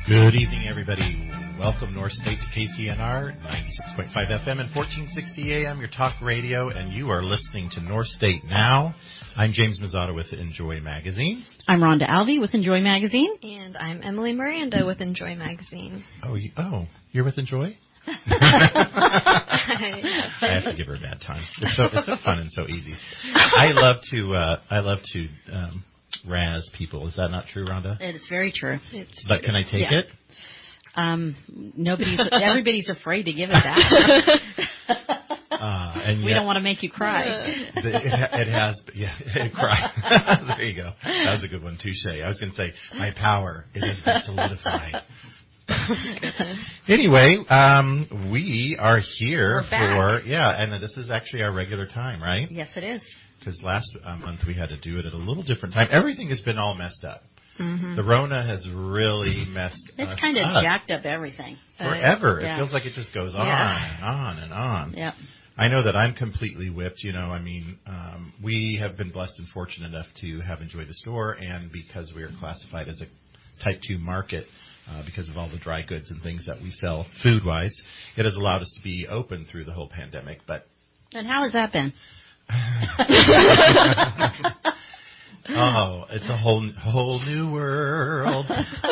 Good evening, everybody. Welcome North State to KCNR, 96.5 FM and 1460 AM, your talk radio, and you are listening to North State Now. I'm James Mazzotta with Enjoy Magazine. I'm Rhonda Alvey with Enjoy Magazine. And I'm Emily Miranda with Enjoy Magazine. You're with Enjoy? I have to give her a bad time. It's so fun and so easy. I love to razz people. Is that not true, Rhonda? It is very true. But can I take it? Everybody's afraid to give it back. And we don't want to make you cry. Cry. There you go. That was a good one, touche. I was going to say, my power, it has been solidified. Anyway, we are here and this is actually our regular time, right? Yes, it is. Because last month we had to do it at a little different time. Everything has been all messed up. Mm-hmm. The Rona has really messed It's kind of jacked up everything. Forever. It feels like it just goes on and on and on. Yep. I know that I'm completely whipped. We have been blessed and fortunate enough to have enjoyed the store, and because we are classified as a Type 2 market, because of all the dry goods and things that we sell food-wise, it has allowed us to be open through the whole pandemic. And how has that been? It's a whole new world.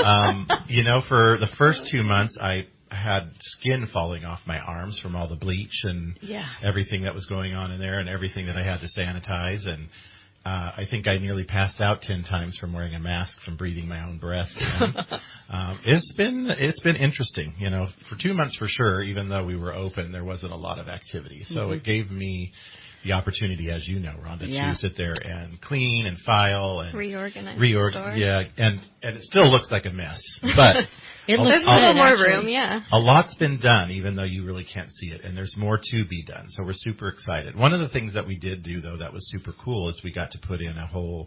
For the first 2 months, I had skin falling off my arms from all the bleach and everything that was going on in there, and everything that I had to sanitize. And I think I nearly passed out 10 times from wearing a mask from breathing my own breath. It's been interesting. For 2 months for sure. Even though we were open, there wasn't a lot of activity. So it gave me the opportunity, as you know, Rhonda, to sit there and clean and file and reorganize. And it still looks like a mess, but there's a little more room. A lot's been done, even though you really can't see it, and there's more to be done. So we're super excited. One of the things that we did do, though, that was super cool is we got to put in a whole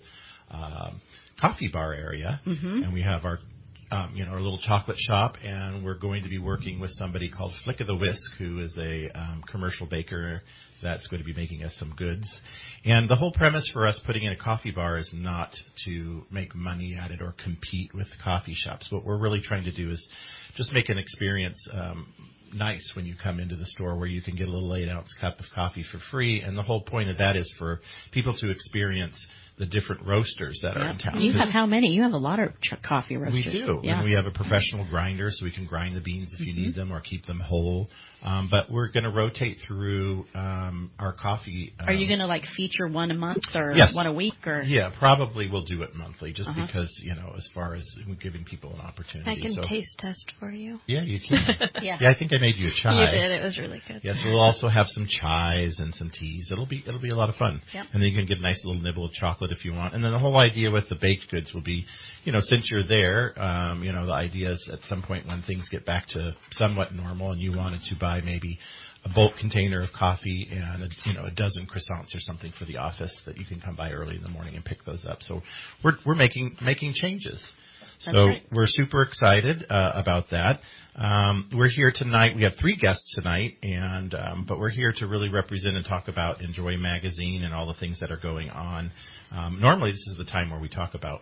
coffee bar area, and we have our our little chocolate shop, and we're going to be working with somebody called Flick of the Whisk, who is a commercial baker that's going to be making us some goods. And the whole premise for us putting in a coffee bar is not to make money at it or compete with coffee shops. What we're really trying to do is just make an experience nice when you come into the store, where you can get a little 8-ounce cup of coffee for free. And the whole point of that is for people to experience the different roasters that are in town. You have how many? You have a lot of coffee roasters. We do. Yeah. And we have a professional grinder, so we can grind the beans if you need them or keep them whole. But we're going to rotate through our coffee. Are you going to feature one a month or one a week? Or? Yeah, probably we'll do it monthly just because, as far as giving people an opportunity. I can taste test for you. Yeah, you can. Yeah, I think I made you a chai. You did. It was really good. Yes, we'll also have some chais and some teas. It'll be a lot of fun. Yep. And then you can get a nice little nibble of chocolate if you want. And then the whole idea with the baked goods will be, since you're there, the idea is at some point when things get back to somewhat normal and you wanted to buy maybe a bulk container of coffee and a dozen croissants or something for the office, that you can come by early in the morning and pick those up. So we're making changes. So we're super excited about that. We're here tonight. We have 3 guests tonight, but we're here to really represent and talk about Enjoy Magazine and all the things that are going on. Normally, this is the time where we talk about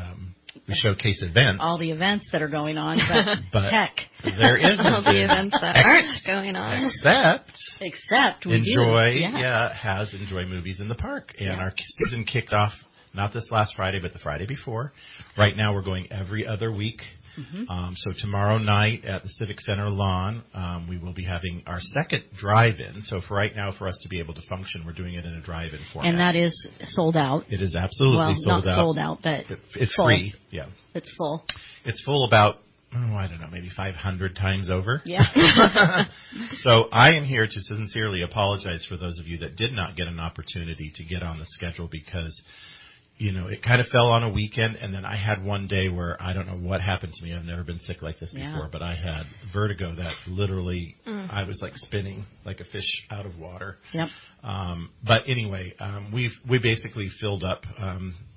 we showcase events. All the events that are going on, but heck, there isn't all the events that aren't going on. Except we Enjoy has Enjoy Movies in the Park, and our season kicked off not this last Friday, but the Friday before. Right now, we're going every other week. So tomorrow night at the Civic Center lawn, we will be having our second drive-in. So for right now, for us to be able to function, we're doing it in a drive-in format. And that is sold out. It is absolutely sold out. Well, not sold out, but it's full. Free. Yeah, it's full. It's full about, I don't know, maybe 500 times over. Yeah. So I am here to sincerely apologize for those of you that did not get an opportunity to get on the schedule, because it kind of fell on a weekend, and then I had one day where I don't know what happened to me. I've never been sick like this before, but I had vertigo that literally I was like spinning like a fish out of water. Yep. But anyway, we basically filled up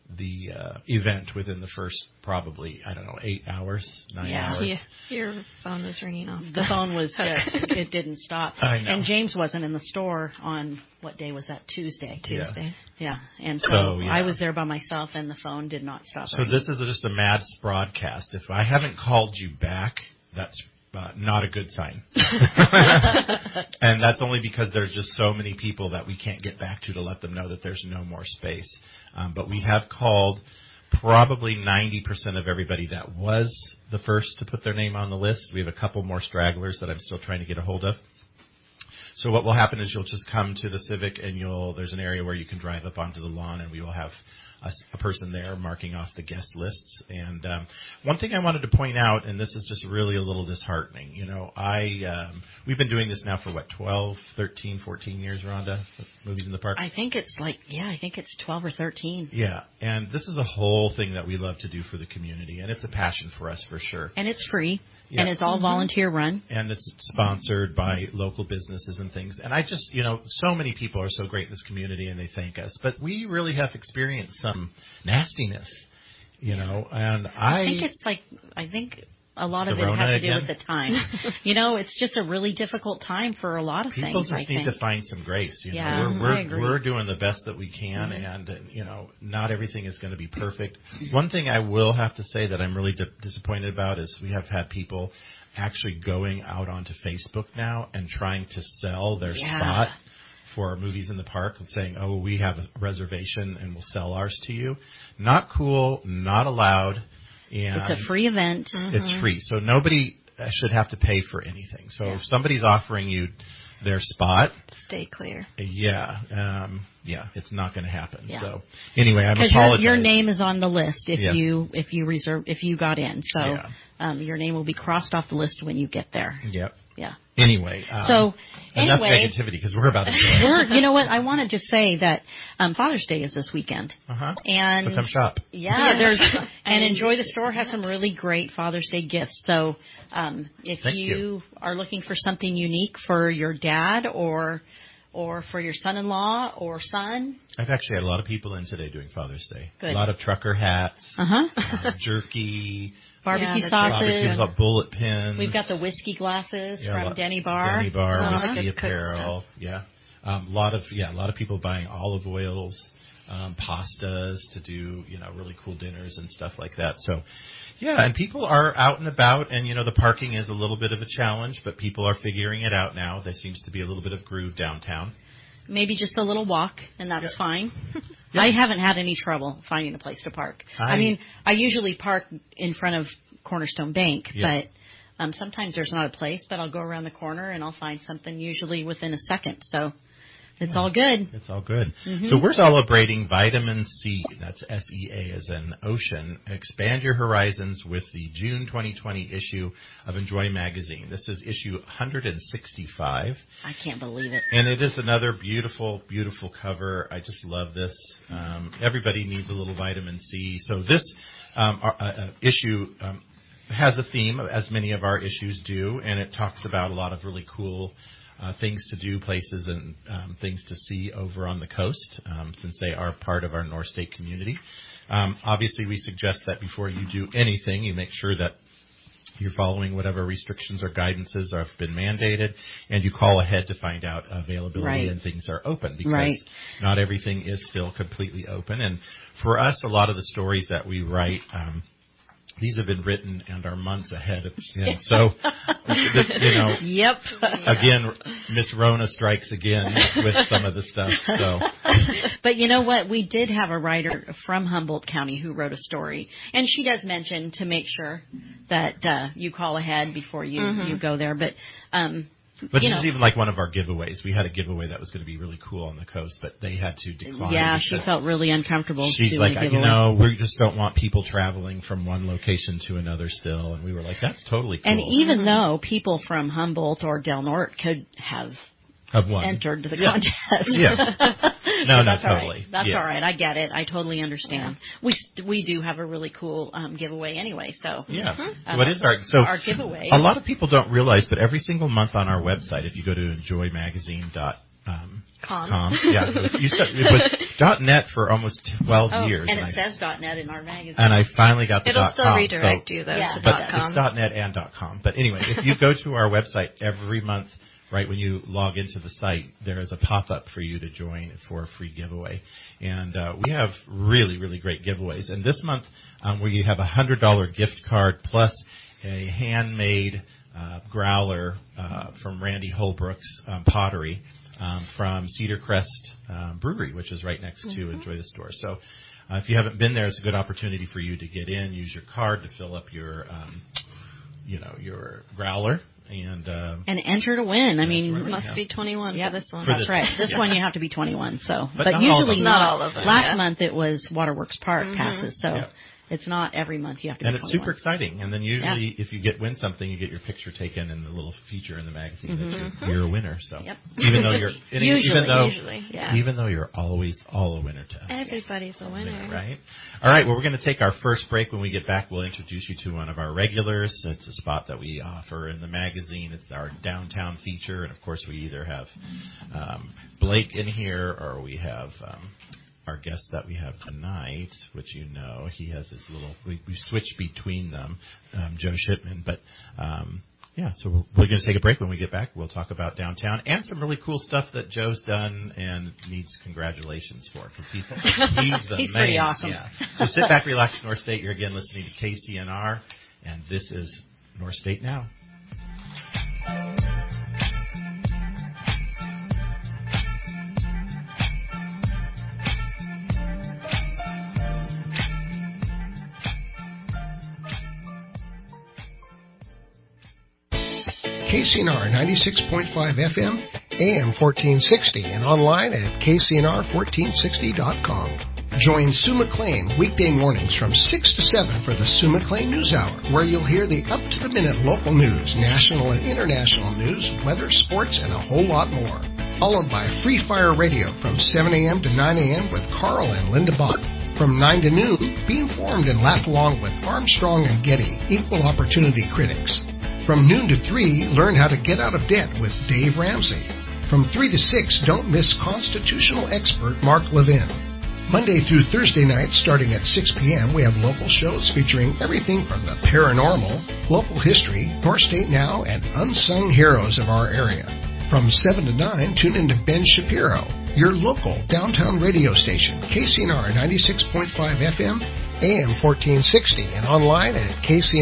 event within the first probably 8 hours, 9 hours. Yeah, your phone was ringing off. The phone was it didn't stop. I know. And James wasn't in the store on what day was that? Tuesday. Yeah. And so yeah. I was there by myself, and the phone did not stop. So this is just a mad broadcast. If I haven't called you back, that's not a good sign. And that's only because there's just so many people that we can't get back to let them know that there's no more space. But we have called probably 90% of everybody that was the first to put their name on the list. We have a couple more stragglers that I'm still trying to get a hold of. So what will happen is you'll just come to the Civic, and there's an area where you can drive up onto the lawn, and we will have a person there marking off the guest lists. And one thing I wanted to point out, and this is just really a little disheartening, we've been doing this now for 12, 13, 14 years, Rhonda, Movies in the Park? I think it's 12 or 13. Yeah, and this is a whole thing that we love to do for the community, and it's a passion for us for sure. And it's free. Yeah. And it's all volunteer run. And it's sponsored by local businesses and things. And I just, so many people are so great in this community, and they thank us. But we really have experienced some nastiness, and I think a lot of it has to do with the time. It's just a really difficult time for a lot of people things. People just need to find some grace. I agree. We're doing the best that we can, and not everything is going to be perfect. One thing I will have to say that I'm really disappointed about is we have had people actually going out onto Facebook now and trying to sell their spot for Movies in the Park, and saying, "Oh, we have a reservation and we'll sell ours to you." Not cool, not allowed. And it's a free event. It's free. So nobody should have to pay for anything. So if somebody's offering you their spot, stay clear. It's not going to happen. Yeah. So anyway, I'm apologizing. Because your name is on the list if you got in. So your name will be crossed off the list when you get there. Yep. Yeah. Anyway. Enough negativity, because we're about to go. You know what? I want to just say that Father's Day is this weekend. And so come shop. Yeah, and Enjoy the Store has some really great Father's Day gifts. So if you are looking for something unique for your dad or for your son-in-law or son. I've actually had a lot of people in today doing Father's Day. Good. A lot of trucker hats, jerky. Barbecue sauces. Bullet pins. We've got the whiskey glasses from Denny Bar. Denny Bar, whiskey apparel. Yeah. A lot of people buying olive oils, pastas to do, really cool dinners and stuff like that. So, and people are out and about, and, the parking is a little bit of a challenge, but people are figuring it out now. There seems to be a little bit of groove downtown. Maybe just a little walk, and that's fine. I haven't had any trouble finding a place to park. I usually park in front of Cornerstone Bank, but sometimes there's not a place, but I'll go around the corner and I'll find something usually within a second. So it's all good. It's all good. So we're celebrating Vitamin C. That's SEA as in ocean. Expand your horizons with the June 2020 issue of Enjoy Magazine. This is issue 165. I can't believe it. And it is another beautiful, beautiful cover. I just love this. Everybody needs a little vitamin C. So this issue has a theme, as many of our issues do, and it talks about a lot of really cool things to do, places and things to see over on the coast, since they are part of our North State community. Obviously, we suggest that before you do anything, you make sure that you're following whatever restrictions or guidances have been mandated, and you call ahead to find out availability and things are open, because not everything is still completely open. And for us, a lot of the stories that we write, these have been written and are months ahead of, so, Yep. Again, Miss Rona strikes again with some of the stuff, so. But you know what? We did have a writer from Humboldt County who wrote a story, and she does mention to make sure that you call ahead before you go there. But this is even like one of our giveaways. We had a giveaway that was going to be really cool on the coast, but they had to decline. Yeah, she felt really uncomfortable. She's like, we just don't want people traveling from one location to another still. And we were like, that's totally cool. And even though people from Humboldt or Del Norte could have entered the contest. No, that's totally. All right. That's all right. I get it. I totally understand. We do have a really cool giveaway anyway. So So what is our giveaway? A lot of people don't realize, but every single month on our website, if you go to enjoymagazine.com, Com. Yeah, it was .net for almost 12 years. And it says .net in our magazine. And I finally got the It'll .com. still redirect you, though, to but .com. It's .net and .com. But anyway, if you go to our website every month, right when you log into the site, there is a pop-up for you to join for a free giveaway. And we have really, really great giveaways. And this month, we have a $100 gift card plus a handmade growler from Randy Holbrook's Pottery from Cedar Crest Brewery, which is right next to Enjoy the Store. So if you haven't been there, it's a good opportunity for you to get in, use your card to fill up your, your growler. And enter to win. I mean, you must be 21 for this one. That's right. This one you have to be 21. So, but usually not all of them. Last month it was Waterworks Park passes. So it's not every month you have to be 21. And it's super exciting. And then usually if you win something, you get your picture taken in the little feature in the magazine that you're a winner. So even though you're even though you're always all a winner to us. Everybody's a winner. Right? All right, well, we're going to take our first break. When we get back, we'll introduce you to one of our regulars. It's a spot that we offer in the magazine. It's our downtown feature. And, of course, we either have Blake in here or we have our guest that we have tonight, which he has his little, we switch between them, Joe Shipman. But, so we're going to take a break. When we get back, we'll talk about downtown and some really cool stuff that Joe's done and needs congratulations for, because he's the he's man. Pretty awesome. Yeah. So sit back, relax, North State. You're again listening to KCNR, and this is North State Now. KCNR 96.5 FM, AM 1460, and online at KCNR1460.com. Join Sue McLean weekday mornings from 6 to 7 for the Sue McLean News Hour, where you'll hear the up-to-the-minute local news, national and international news, weather, sports, and a whole lot more. Followed by Free Fire Radio from 7 a.m. to 9 a.m. with Carl and Linda Bach. From 9 to noon, be informed and laugh along with Armstrong and Getty, equal opportunity critics. From noon to 3, learn how to get out of debt with Dave Ramsey. From 3 to 6, don't miss constitutional expert Mark Levin. Monday through Thursday nights, starting at 6 p.m., we have local shows featuring everything from the paranormal, local history, North State Now, and unsung heroes of our area. From 7 to 9, tune in to Ben Shapiro, your local downtown radio station, KCNR 96.5 FM, AM 1460, and online at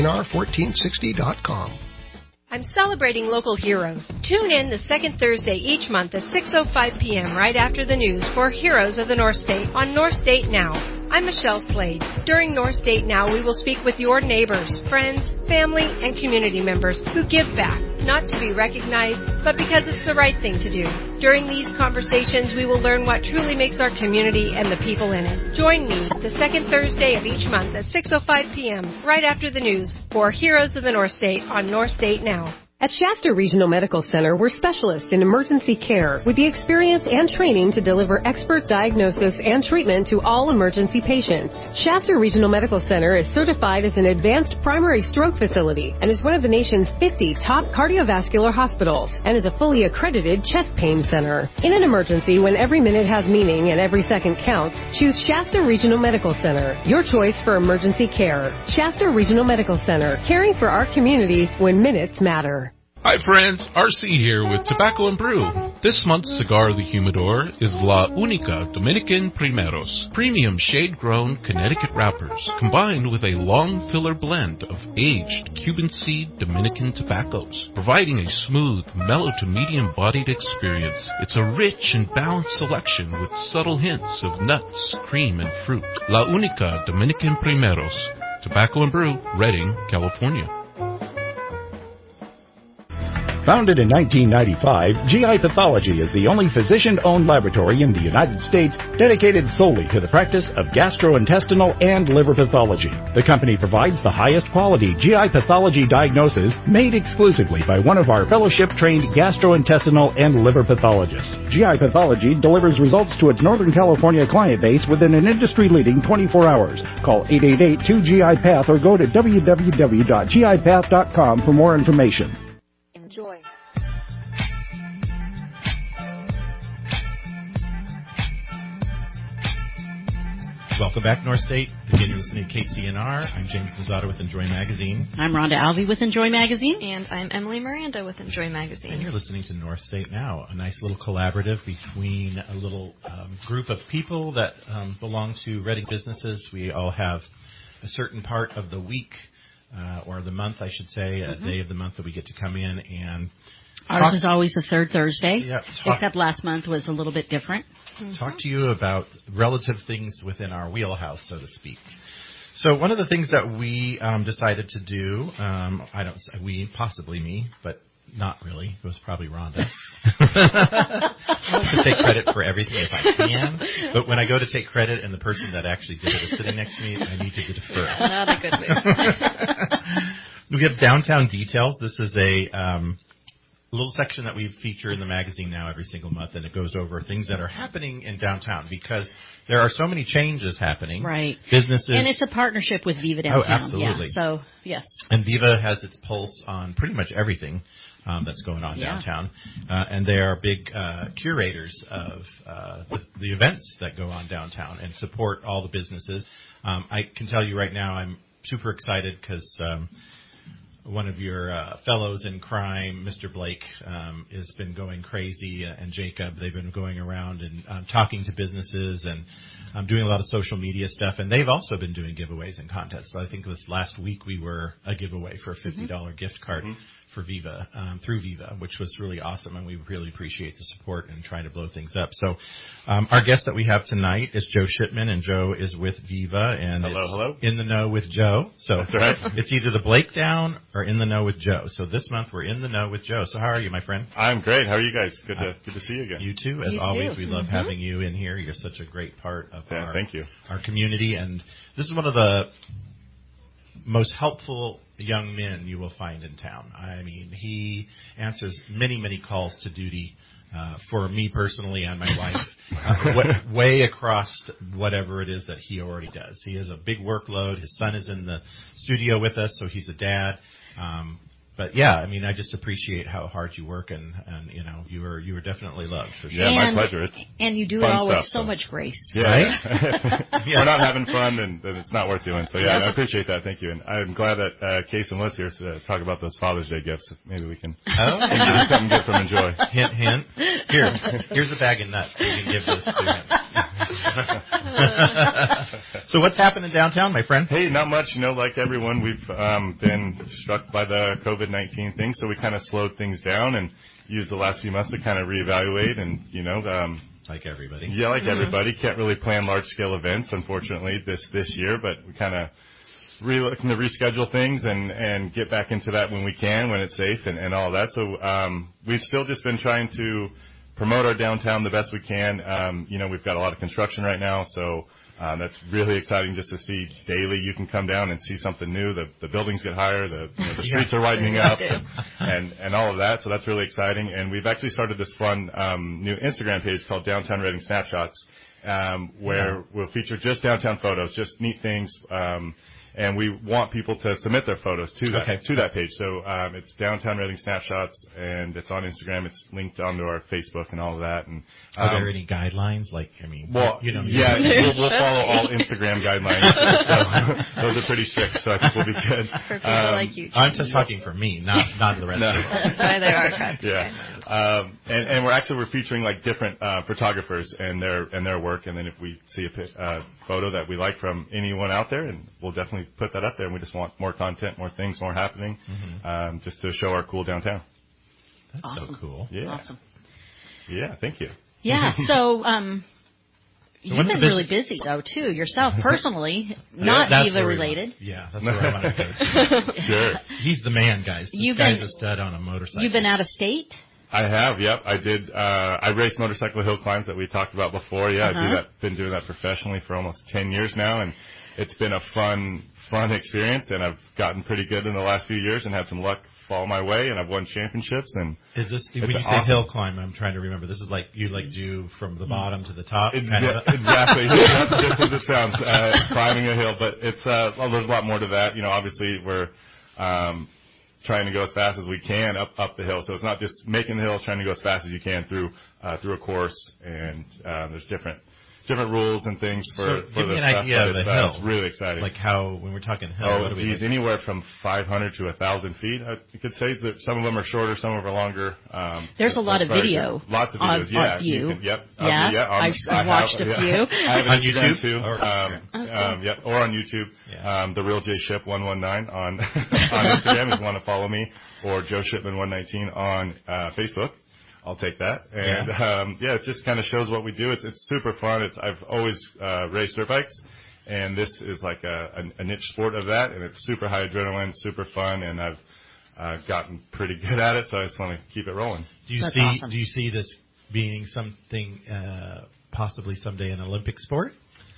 KCNR1460.com. I'm celebrating local heroes. Tune in the second Thursday each month at 6:05 p.m. right after the news for Heroes of the North State on North State Now. I'm Michelle Slade. During North State Now, we will speak with your neighbors, friends, family, and community members who give back, not to be recognized, but because it's the right thing to do. During these conversations, we will learn what truly makes our community and the people in it. Join me the second Thursday of each month at 6:05 p.m. right after the news for Heroes of the North State on North State Now. At Shasta Regional Medical Center, we're specialists in emergency care with the experience and training to deliver expert diagnosis and treatment to all emergency patients. Shasta Regional Medical Center is certified as an advanced primary stroke facility and is one of the nation's 50 top cardiovascular hospitals and is a fully accredited chest pain center. In an emergency, when every minute has meaning and every second counts, choose Shasta Regional Medical Center, your choice for emergency care. Shasta Regional Medical Center, caring for our community when minutes matter. Hi friends, RC here with Tobacco and Brew. This month's cigar of the humidor is La Única Dominican Primeros, premium shade-grown Connecticut wrappers, combined with a long filler blend of aged Cuban seed Dominican tobaccos, providing a smooth, mellow to medium-bodied experience. It's a rich and balanced selection with subtle hints of nuts, cream, and fruit. La Única Dominican Primeros, Tobacco and Brew, Redding, California. Founded in 1995, GI Pathology is the only physician-owned laboratory in the United States dedicated solely to the practice of gastrointestinal and liver pathology. The company provides the highest quality GI pathology diagnosis made exclusively by one of our fellowship-trained gastrointestinal and liver pathologists. GI Pathology delivers results to its Northern California client base within an industry-leading 24 hours. Call 888-2GI-PATH or go to www.gipath.com for more information. Enjoy. Welcome back, North State. Again, you're listening to KCNR. I'm James Mazzata with Enjoy Magazine. I'm Rhonda Alvey with Enjoy Magazine. And I'm Emily Miranda with Enjoy Magazine. And you're listening to North State Now, a nice little collaborative between a little group of people that belong to Reading businesses. We all have a certain part of the week, or the month, I should say, a day of the month that we get to come in and ours is always the third Thursday, yeah, except last month was a little bit different. Talk to you about relative things within our wheelhouse, so to speak. So one of the things that we decided to do, possibly me, but not really. It was probably Rhonda. I like to take credit for everything if I can, but when I go to take credit and the person that actually did it is sitting next to me, I need to defer. Not a good move. We have Downtown Detail. This is a little section that we feature in the magazine now every single month, and it goes over things that are happening in downtown because there are so many changes happening. Right. Businesses. And it's a partnership with Viva Downtown. Oh, absolutely. Yeah, so, yes. And Viva has its pulse on pretty much everything that's going on downtown. And they are big curators of the events that go on downtown and support all the businesses. I can tell you right now I'm super excited because one of your fellows in crime, Mr. Blake, has been going crazy, and Jacob. They've been going around and talking to businesses and doing a lot of social media stuff. And they've also been doing giveaways and contests. So I think this last week we were a giveaway for a $50 gift card for Viva, through Viva, which was really awesome. And we really appreciate the support and trying to blow things up. So our guest that we have tonight is Joe Shipman, and Joe is with Viva. And hello. In the Know with Joe. So that's right. It's either the Blake Down or In the Know with Joe. So this month we're In the Know with Joe. So how are you, my friend? I'm great. How are you guys? Good to see you again. You too. As always, we love having you in here. You're such a great part of thank you. Our community. And this is one of the most helpful young men you will find in town. I mean, he answers many, many calls to duty for me personally and my wife, way across whatever it is that he already does. He has a big workload. His son is in the studio with us, so he's a dad. But yeah, I mean, I just appreciate how hard you work, and you know, you were definitely loved for sure. Yeah, my pleasure. And you do it all with so much grace. Yeah, right? We're not having fun, and it's not worth doing. So yeah, I appreciate that. Thank you, and I'm glad that Case and Liz here to talk about those Father's Day gifts. Maybe we can give you something good from Enjoy. Hint, hint. Here's a bag of nuts. You can give this to him. So what's happening downtown, my friend? Hey, not much. You know, like everyone, we've been struck by the COVID-19 thing, so we kind of slowed things down and used the last few months to kind of reevaluate and, you know, like everybody. Yeah, like everybody. Can't really plan large-scale events, unfortunately, this year, but we kind of looking to reschedule things and get back into that when we can, when it's safe and all that. So we've still just been trying to promote our downtown the best we can. You know, we've got a lot of construction right now, so that's really exciting just to see daily. You can come down and see something new. The buildings get higher, the streets are widening up, and all of that. So that's really exciting. And we've actually started this fun new Instagram page called Downtown Reading Snapshots, where we'll feature just downtown photos, just neat things. And we want people to submit their photos to that page. So it's Downtown Reading Snapshots, and it's on Instagram. It's linked onto our Facebook and all of that. And are there any guidelines? Like, I mean, well, you know, we'll follow all Instagram guidelines. So those are pretty strict. So I think we'll be good. For people like you. I'm just talking for me, not the rest of the world. That's why they are. Yeah. And we're featuring like different photographers and their work, and then if we see a photo that we like from anyone out there, and we'll definitely put that up there. And we just want more content, more things, more happening, just to show our cool downtown. That's awesome. So cool. Yeah. Awesome. Yeah, thank you. Yeah, so you've been really busy though too yourself personally, not Viva related. Yeah, that's where I want to go to. Sure. He's the man, guys. This guy's a stud on a motorcycle. You've been out of state? I have, yep. I did. I raced motorcycle hill climbs that we talked about before. Yeah, I do that. Been doing that professionally for almost 10 years now, and it's been a fun experience. And I've gotten pretty good in the last few years, and had some luck fall my way, and I've won championships. And is this when you say hill climb? I'm trying to remember. This is like you do from the bottom to the top. Exactly. Just as it sounds, climbing a hill. But it's there's a lot more to that. You know, obviously we're trying to go as fast as we can up the hill. So it's not just making the hill, trying to go as fast as you can through a course. And there's different different rules and things for give the me an stuff, idea of the hill. It's really exciting. Like how, when we're talking hill, Oh, what do we geez, anywhere from 500 to 1,000 feet. You could say that some of them are shorter, some of them are longer. There's a lot of video. Lots of videos, on you. Yep. Yeah, I've watched a few. I have on Instagram YouTube too. Or on YouTube. Yeah. The Real J Ship 119 on Instagram if you want to follow me, or Joe Shipman 119 on Facebook. I'll take that. And it just kind of shows what we do. It's super fun. I've always raced dirt bikes, and this is like a niche sport of that, and it's super high adrenaline, super fun, and I've gotten pretty good at it, so I just want to keep it rolling. Awesome. Do you see this being something possibly someday an Olympic sport?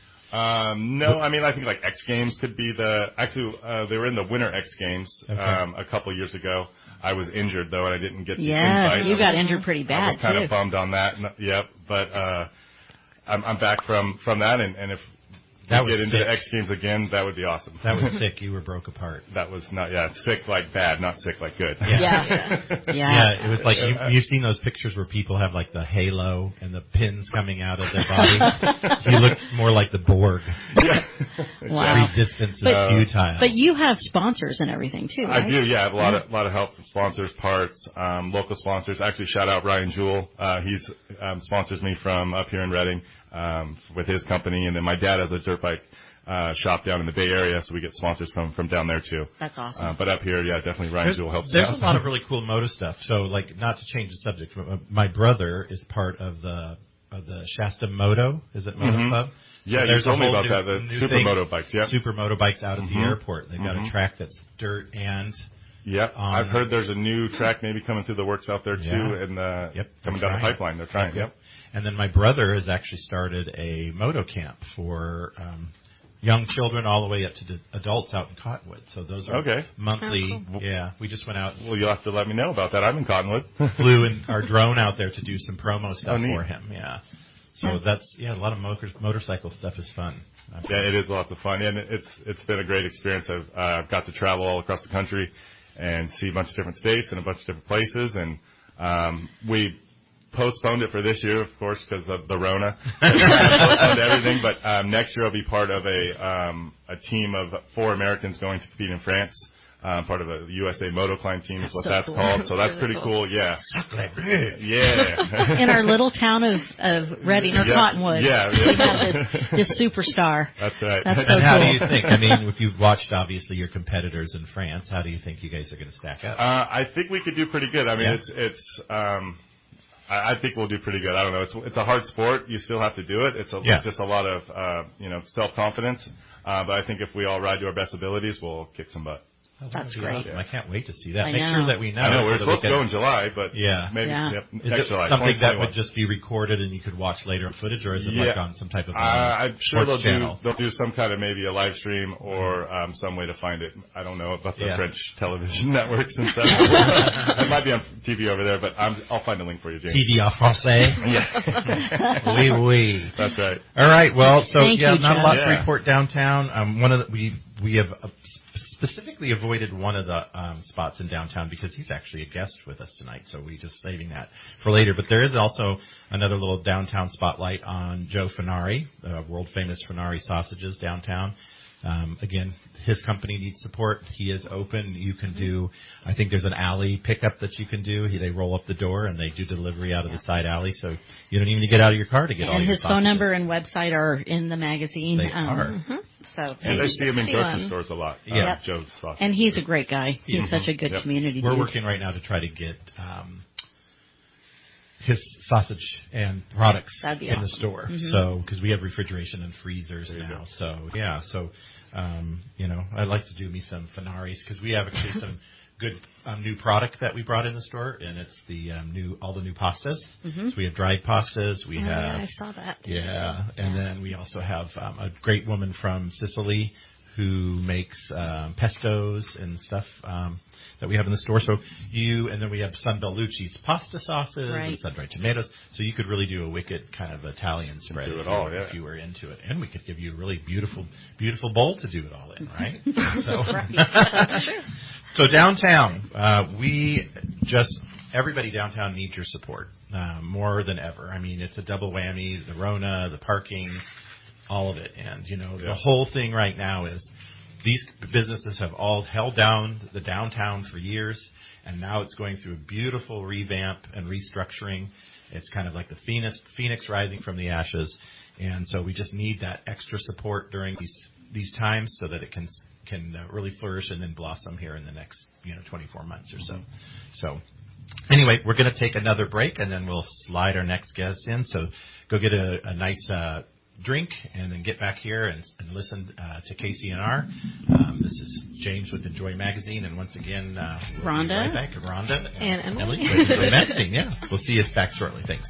No, I mean, I think like X Games could be they were in the Winter X Games a couple years ago. I was injured though, and I didn't get the invite. You got injured pretty bad. I was kind too. of bummed on that. Yep, but I'm back from that, and if we get into the X Games again, that would be awesome. That was sick. You were broke apart. That was not sick like bad, not sick like good. Yeah. It was like you've seen those pictures where people have like the halo and the pins coming out of their body. You look more like the Borg. Wow. Resistance is futile. But you have sponsors and everything too, right? I do, yeah. I have a lot of help from sponsors, parts, local sponsors. Actually, shout out Ryan Jewell. He's sponsors me from up here in Redding with his company, and then my dad has a dirt bike shop down in the Bay Area, so we get sponsors from down there too. That's awesome. But up here, definitely Ryan Jewell helps. There's a lot of really cool moto stuff. So, like, not to change the subject, but my brother is part of the Shasta Moto. Is it Moto Club? Yeah, so you told me about that. The supermoto bikes. Yeah, supermoto bikes out at the airport. They've got a track that's dirt and. Yep, I've heard there's a new track maybe coming through the works out there too, and coming down the pipeline. They're trying. Yep. And then my brother has actually started a moto camp for young children all the way up to the adults out in Cottonwood. So those are monthly. Oh, cool. Yeah, we just went out. Well, you'll have to let me know about that. I'm in Cottonwood. Flew in our drone out there to do some promo stuff for him. Yeah. So that's a lot of motorcycle stuff is fun. Yeah, it is lots of fun, and it's been a great experience. I've got to travel all across the country and see a bunch of different states and a bunch of different places, and we postponed it for this year, of course, because of the Rona. Postponed everything, but next year I'll be part of a team of 4 Americans going to compete in France. Part of a USA Moto Climb team is what that's called. So that's pretty cool. Yeah. Yeah. In our little town of Redding or Cottonwood. Yeah. We have this superstar. That's right. That's so and cool. how do you think? I mean, if you've watched obviously your competitors in France, how do you think you guys are going to stack up? I think we could do pretty good. I mean, I think we'll do pretty good. I don't know. It's a hard sport. You still have to do it. It's just a lot of self-confidence. But I think if we all ride to our best abilities, we'll kick some butt. Oh, that's great. Awesome. I can't wait to see that. I Make know. sure that we know. I know. We're supposed to go in July, but maybe Is next it July. something that would just be recorded and you could watch later on footage, or is it like on some type of I'm sure channel? They'll do some kind of maybe a live stream or some way to find it. I don't know about the French television networks and stuff. It might be on TV over there, but I'll find a link for you, James. TV en français. Yeah. Oui, oui. That's right. All right. Well, so Thank you, not a lot Joe. to report downtown. One of the, we have specifically avoided one of the spots in downtown because he's actually a guest with us tonight, so we're just saving that for later. But there is also another little downtown spotlight on Joe Fenari, world-famous Fenari sausages downtown. Again, his company needs support. He is open. You can do, I think there's an alley pickup that you can do. They roll up the door and they do delivery out of the side alley, so you don't even need to get out of your car to get all your And his sausages. phone number and website are in the magazine. They are. So And they see him in grocery stores a lot. Joe's sausage. And he's a great guy. He's such a good community We're dude. working right now to try to get his sausage and products That'd be in the awesome. store. So, because we have refrigeration and freezers now. So, I'd like to do me some Fenaris because we have actually some good new product that we brought in the store, and it's the all the new pastas. So we have dried pastas. We have I saw that. and then we also have a great woman from Sicily who makes pestos and stuff that we have in the store. So and then we have San Bellucci's pasta sauces and sun-dried tomatoes. So you could really do a wicked kind of Italian spread if you were into it. And we could give you a really beautiful, beautiful bowl to do it all in, right? So downtown, everybody downtown needs your support. more than ever. I mean, it's a double whammy, the Rona, the parking, all of it. And, the whole thing right now is these businesses have all held down the downtown for years, and now it's going through a beautiful revamp and restructuring. It's kind of like the phoenix rising from the ashes. And so we just need that extra support during these times so that it can really flourish and then blossom here in the next 24 months or so. So anyway, we're going to take another break, and then we'll slide our next guest in. So go get a nice drink and then get back here and listen to KCNR. This is James with Enjoy Magazine, and once again, we'll Rhonda. be right back. Rhonda and Emily with Enjoy Magazine. Yeah, we'll see you back shortly. Thanks.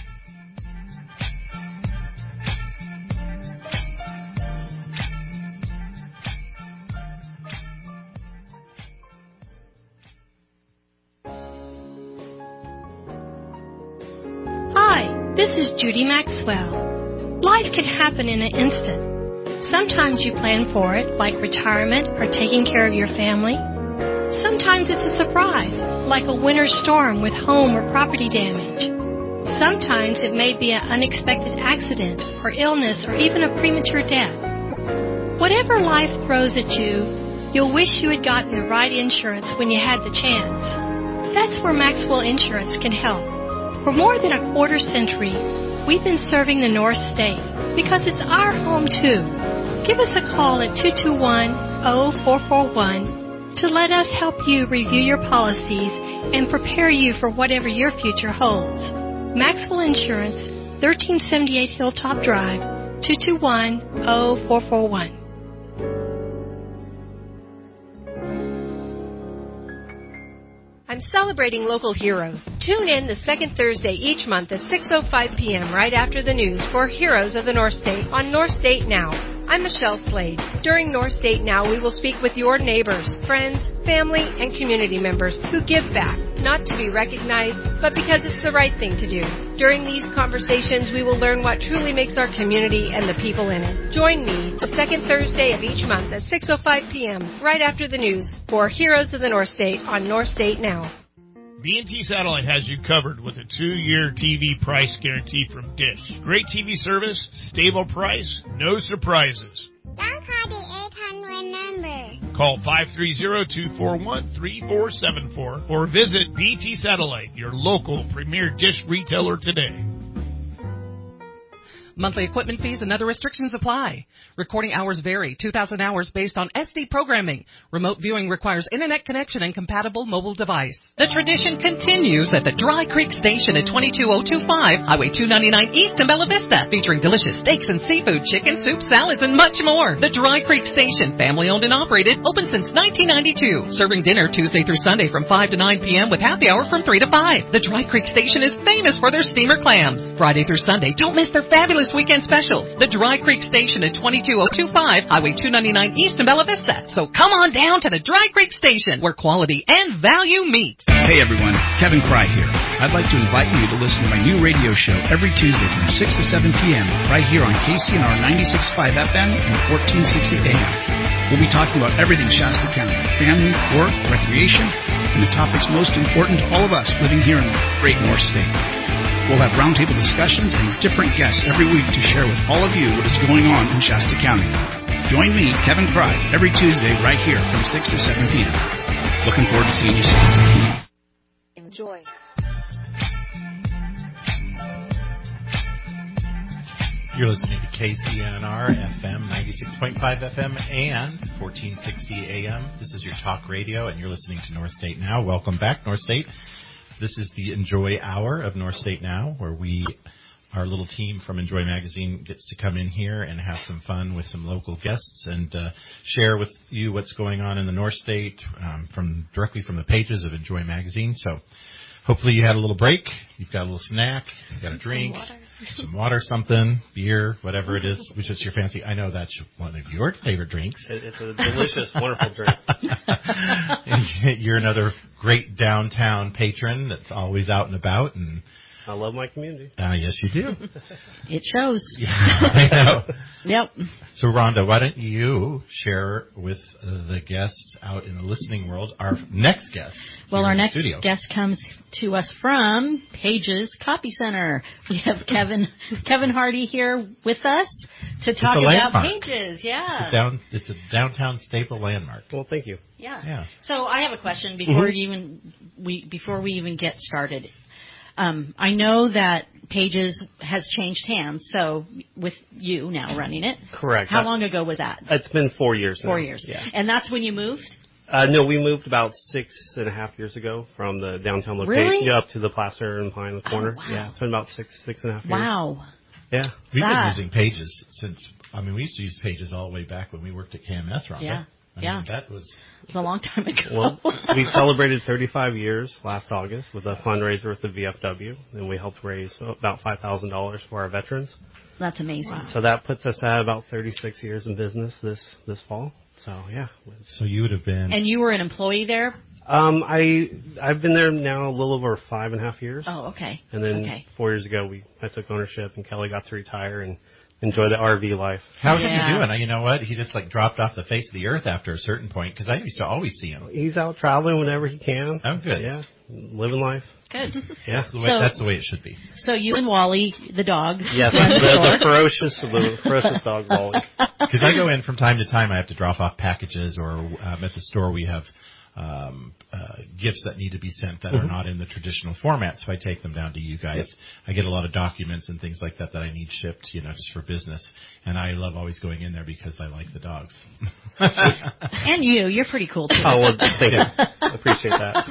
This is Judy Maxwell. Life can happen in an instant. Sometimes you plan for it, like retirement or taking care of your family. Sometimes it's a surprise, like a winter storm with home or property damage. Sometimes it may be an unexpected accident or illness or even a premature death. Whatever life throws at you, you'll wish you had gotten the right insurance when you had the chance. That's where Maxwell Insurance can help. For more than a quarter century, we've been serving the North State because it's our home too. Give us a call at 221-0441 to let us help you review your policies and prepare you for whatever your future holds. Maxwell Insurance, 1378 Hilltop Drive, 221-0441. I'm celebrating local heroes. Tune in the second Thursday each month at 6:05 p.m. right after the news for Heroes of the North State on North State Now. I'm Michelle Slade. During North State Now, we will speak with your neighbors, friends, family, and community members who give back, not to be recognized, but because it's the right thing to do. During these conversations, we will learn what truly makes our community and the people in it. Join me the second Thursday of each month at 6:05 p.m. right after the news for Heroes of the North State on North State Now. B&T Satellite has you covered with a 2-year TV price guarantee from Dish. Great TV service, stable price, no surprises. Don't call the 800 number. Call 530-241-3474 or visit BT Satellite, your local premier Dish retailer today. Monthly equipment fees and other restrictions apply. Recording hours vary. 2,000 hours based on SD programming. Remote viewing requires internet connection and compatible mobile device. The tradition continues at the Dry Creek Station at 22025 Highway 299 East in Bella Vista, featuring delicious steaks and seafood, chicken, soup, salads, and much more. The Dry Creek Station, family owned and operated, open since 1992, serving dinner Tuesday through Sunday from 5 to 9 p.m. with happy hour from 3 to 5. The Dry Creek Station is famous for their steamer clams. Friday through Sunday, don't miss their fabulous weekend specials. The Dry Creek Station at 22025 Highway 299 East in Bella Vista. So come on down to the Dry Creek Station, where quality and value meet. Hey everyone, Kevin Cry here. I'd like to invite you to listen to my new radio show every Tuesday from 6 to 7 p.m. right here on KCNR 96.5 FM and 1460 AM. We'll be talking about everything Shasta County, family, work, recreation, and the topics most important to all of us living here in the great North State. We'll have roundtable discussions and different guests every week to share with all of you what is going on in Shasta County. Join me, Kevin Cry, every Tuesday right here from 6 to 7 p.m. Looking forward to seeing you soon. Enjoy. You're listening to KCNR FM 96.5 FM and 1460 AM. This is your talk radio, and you're listening to North State Now. Welcome back, North State. This is the Enjoy Hour of North State Now, where our little team from Enjoy Magazine gets to come in here and have some fun with some local guests and share with you what's going on in the North State directly from the pages of Enjoy Magazine. So hopefully you had a little break, you've got a little snack, you've got a drink, some water, something, beer, whatever it is, which is your fancy. I know that's one of your favorite drinks. It's a delicious, wonderful drink. You're another great downtown patron that's always out and about, and I love my community. Yes, you do. It shows. Yeah, I know. Yep. So, Rhonda, why don't you share with the guests out in the listening world our next guest? Well, our next studio. guest comes to us from Pages Copy Center. We have Kevin Hardy here with us to talk about Pages. Yeah. It's a downtown staple landmark. Well, thank you. Yeah. So I have a question before we even get started. I know that Pages has changed hands, so with you now running it. Correct. How long ago was that? It's been 4 years now. 4 years. Yeah. And that's when you moved? No, we moved about 6.5 years ago from the downtown location. Really? Up to the Placer and Pine corner. Wow. Yeah, it's been about 6.5 years. Wow. Yeah. We've been using Pages since, we used to use Pages all the way back when we worked at KMS, Rhonda. Yeah. That was... It was a long time ago. Well, we celebrated 35 years last August with a fundraiser with the VFW, and we helped raise about $5,000 for our veterans. That's amazing. Wow. So that puts us at about 36 years in business this fall. So, yeah. So you would have been... And you were an employee there? I've been there now a little over 5.5 years. Oh, okay. And then 4 years ago, I took ownership, and Kelly got to retire and enjoy the RV life. How's he doing? You know what? He just dropped off the face of the earth after a certain point, because I used to always see him. He's out traveling whenever he can. Oh, good. Yeah, living life. Good. Yeah, that's the way it should be. So you and Wally, the dog. Yes, the ferocious dog, Wally. Because I go in from time to time. I have to drop off packages, or at the store we have gifts that need to be sent that are not in the traditional format, so I take them down to you guys. Yep. I get a lot of documents and things like that I need shipped, just for business. And I love always going in there because I like the dogs. And you're pretty cool too. Oh, well, thank you. I appreciate that.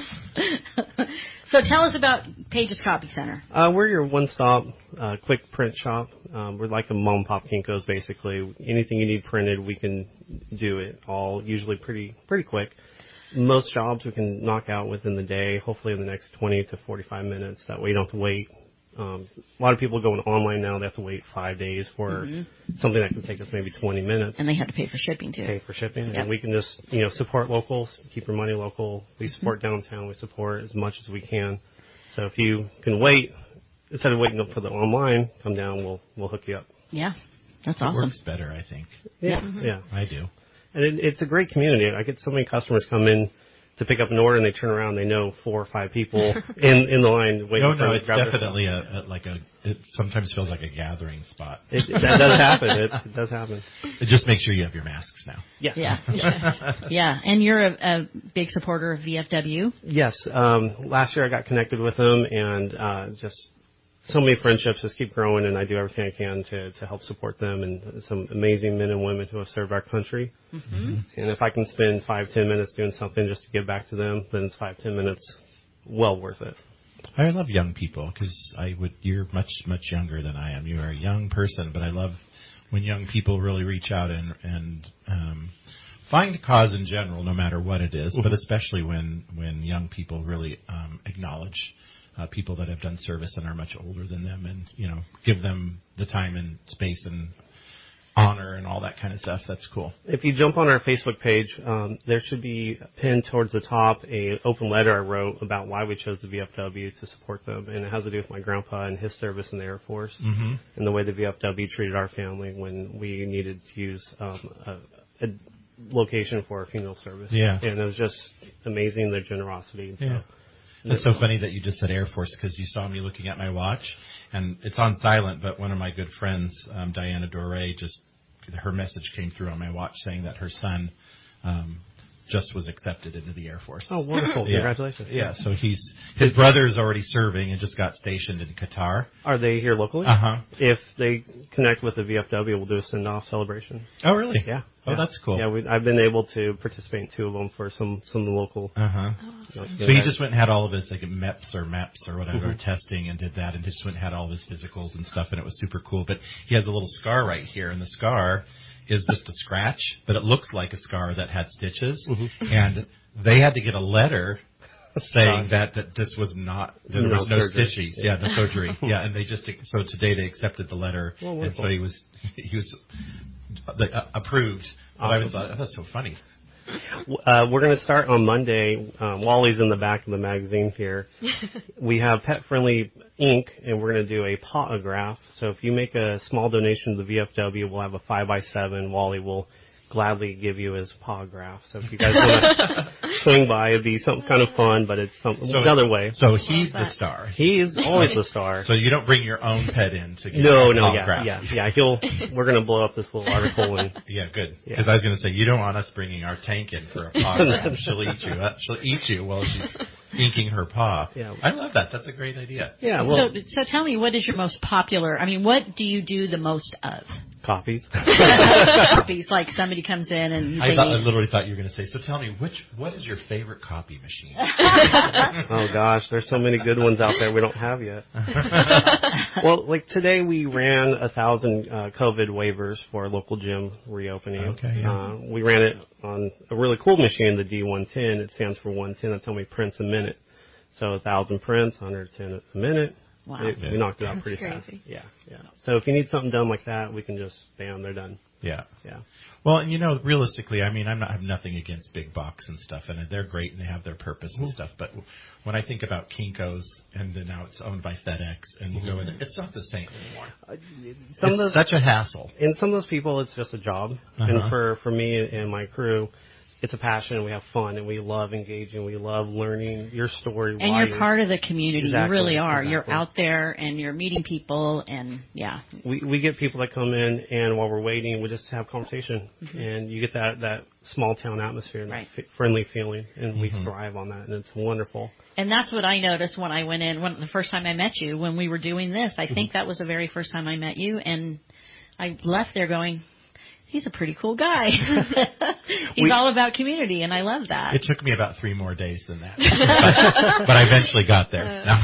So tell us about Pages Copy Center. We're your one-stop quick print shop. We're like a mom and pop Kinko's, basically. Anything you need printed, we can do it all, usually pretty quick. Most jobs we can knock out within the day, hopefully in the next 20 to 45 minutes. That way you don't have to wait. A lot of people going online now, they have to wait 5 days for something that can take us maybe 20 minutes. And they have to pay for shipping, too. Pay for shipping. Yep. And we can just, support locals, keep your money local. We support downtown. We support as much as we can. So if you can wait, instead of waiting up for the online, come down, we'll hook you up. Yeah, that's awesome. It works better, I think. Yeah. I do. And it's a great community. I get so many customers come in to pick up an order, and they turn around, they know 4 or 5 people in the line waiting for them to grab their stuff. Definitely it sometimes feels like a gathering spot. That does happen. It does happen. Just make sure you have your masks now. Yes. Yeah. Yeah. And you're a big supporter of VFW? Yes. Last year I got connected with them, and just so many friendships just keep growing, and I do everything I can to help support them and some amazing men and women who have served our country. Mm-hmm. And if I can spend 5-10 minutes doing something just to give back to them, then it's 5-10 minutes well worth it. I love young people because you're much younger than I am. You are a young person, but I love when young people really reach out and find a cause in general, no matter what it is, but especially when young people really acknowledge people that have done service and are much older than them, and give them the time and space and honor and all that kind of stuff. That's cool. If you jump on our Facebook page, there should be pinned towards the top an open letter I wrote about why we chose the VFW to support them, and it has to do with my grandpa and his service in the Air Force, and the way the VFW treated our family when we needed to use a location for a funeral service. Yeah, and it was just amazing, their generosity. Yeah. It's so funny that you just said Air Force, because you saw me looking at my watch, and it's on silent, but one of my good friends, Diana Doré, her message came through on my watch saying that her son just was accepted into the Air Force. Oh, wonderful. Yeah. Congratulations. Yeah, so his brother is already serving and just got stationed in Qatar. Are they here locally? Uh-huh. If they connect with the VFW, we'll do a send-off celebration. Oh, really? Yeah. Oh, that's cool. Yeah, I've been able to participate in 2 of them for some of the local. Uh-huh. So he just went and had all of his MEPS or whatever testing, and did that, and just went and had all of his physicals and stuff, and it was super cool. But he has a little scar right here, and the scar is just a scratch, but it looks like a scar that had stitches, and they had to get a letter saying that this was not, there was no stitches. Yeah, no surgery. Yeah, and so today they accepted the letter, and so he was approved. Awesome. I thought that's so funny. We're going to start on Monday. Wally's in the back of the magazine here. We have pet-friendly ink, and we're going to do a paw-graph. So if you make a small donation to the VFW, we'll have a 5x7. Wally will gladly give you his paw-graph. So if you guys want to swing by, it'd be something kind of fun, but it's another way. So he's the star. He is always the star. So you don't bring your own pet in to get No, a paw-graph. yeah. We're going to blow up this little article and yeah, good. Because I was going to say you don't want us bringing our tank in for a paw-graph. She'll eat you. She'll eat you while she's inking her paw. Yeah. I love that. That's a great idea. Yeah. Well, so tell me, what is your most popular? I mean, what do you do the most of? Copies. Copies. Like somebody comes in and I literally thought you were going to say. So tell me, what is your favorite copy machine? Oh gosh, there's so many good ones out there we don't have yet. Well, like today we ran 1,000 COVID waivers for our local gym reopening. Okay. Yeah. We ran it on a really cool machine, the D110. It stands for 110. That's how many prints a minute. So 1,000 prints, 110 a minute. Wow. We knocked it out pretty fast. Yeah. So if you need something done like that, we can just, bam, they're done. Yeah. Yeah. Well, and realistically, I mean, I have nothing against big box and stuff, and they're great and they have their purpose and stuff. But when I think about Kinko's, and then now it's owned by FedEx, and you go in, it's not the same anymore. It's such a hassle. And some of those people, it's just a job. And for me and my crew, it's a passion. We have fun, and we love engaging. We love learning your story. And you're part of the community. Exactly, you really are. Exactly. You're out there, and you're meeting people, and yeah. We get people that come in, and while we're waiting, we just have conversation. And you get that small town atmosphere and that friendly feeling, and we thrive on that, and it's wonderful. And that's what I noticed when I went in, the first time I met you, when we were doing this. I think that was the very first time I met you, and I left there going, he's a pretty cool guy. He's all about community, and I love that. It took me about 3 more days than that, but I eventually got there. No.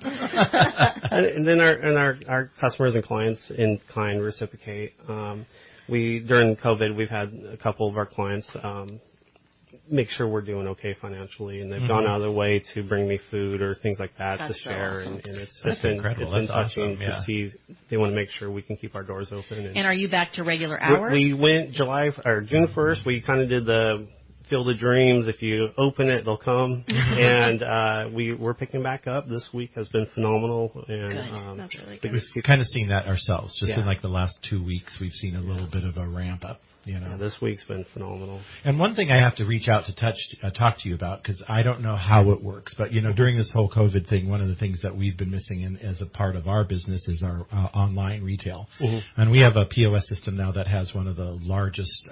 And then our customers and clients in kind reciprocate. During COVID, we've had a couple of our clients make sure we're doing okay financially, and they've gone out of their way to bring me food or things like that to share, awesome. and it's just been touching to see. They want to make sure we can keep our doors open. And are you back to regular hours? We went June 1st. We kind of did the Field of Dreams. If you open it, they'll come. And we're picking back up. This week has been phenomenal. And that's really good. We've kind of seen that ourselves. Just in like the last 2 weeks, we've seen a little bit of a ramp up. Yeah, this week's been phenomenal. And one thing I have to reach out to talk to you about, because I don't know how it works, but during this whole COVID thing, one of the things that we've been missing as a part of our business is our online retail. And we have a POS system now that has one of the largest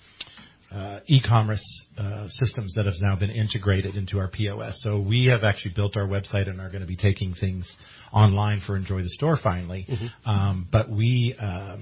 e-commerce systems that have now been integrated into our POS. So we have actually built our website and are going to be taking things online for Enjoy the Store finally. But we